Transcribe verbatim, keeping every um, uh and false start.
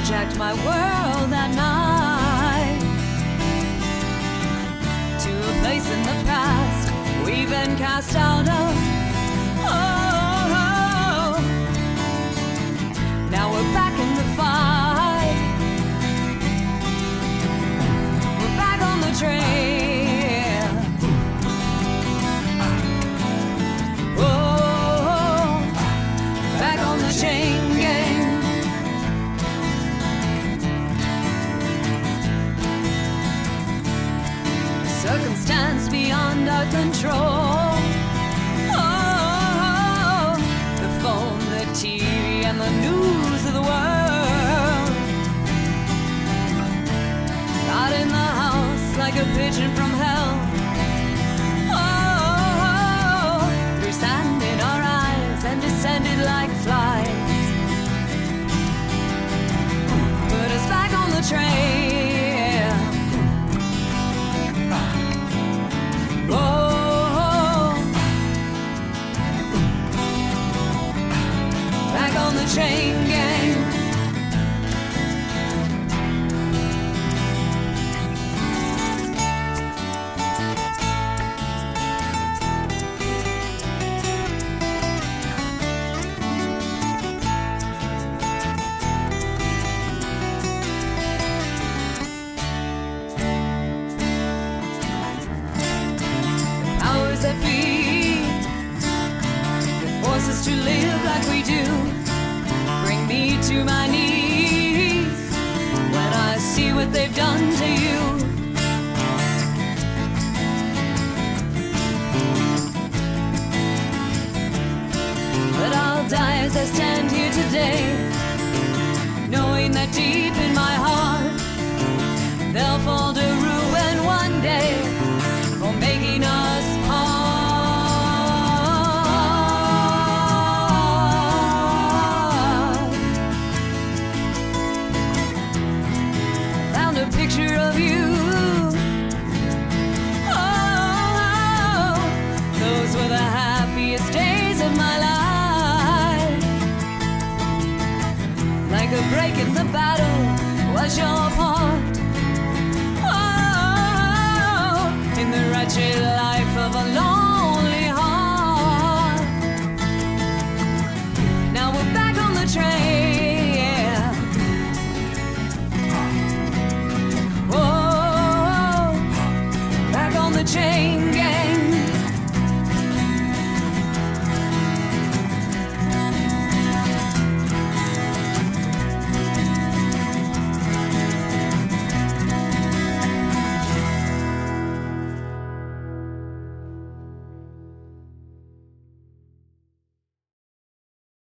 hijacked my world that night to a place in the past we've been cast out of. Oh, now we're back in the fight. We're back on the train. Oh, back on the chain gang. Circumstance beyond our control. Oh, the phone, the T V, and the news of the world got in the house like a pigeon from hell. Oh, threw sand in our eyes and descended like flies. Put us back on the train. Chain gang. Powers that be force us to live like we do. Bring me to my knees when I see what they've done to you. But I'll die as I stand here today, knowing that deep in my heart they'll fall to ruin one day for making us part. A picture of you. Oh, those were the happiest days of my life. Like a break in the battle was your part. Oh, in the wretched life.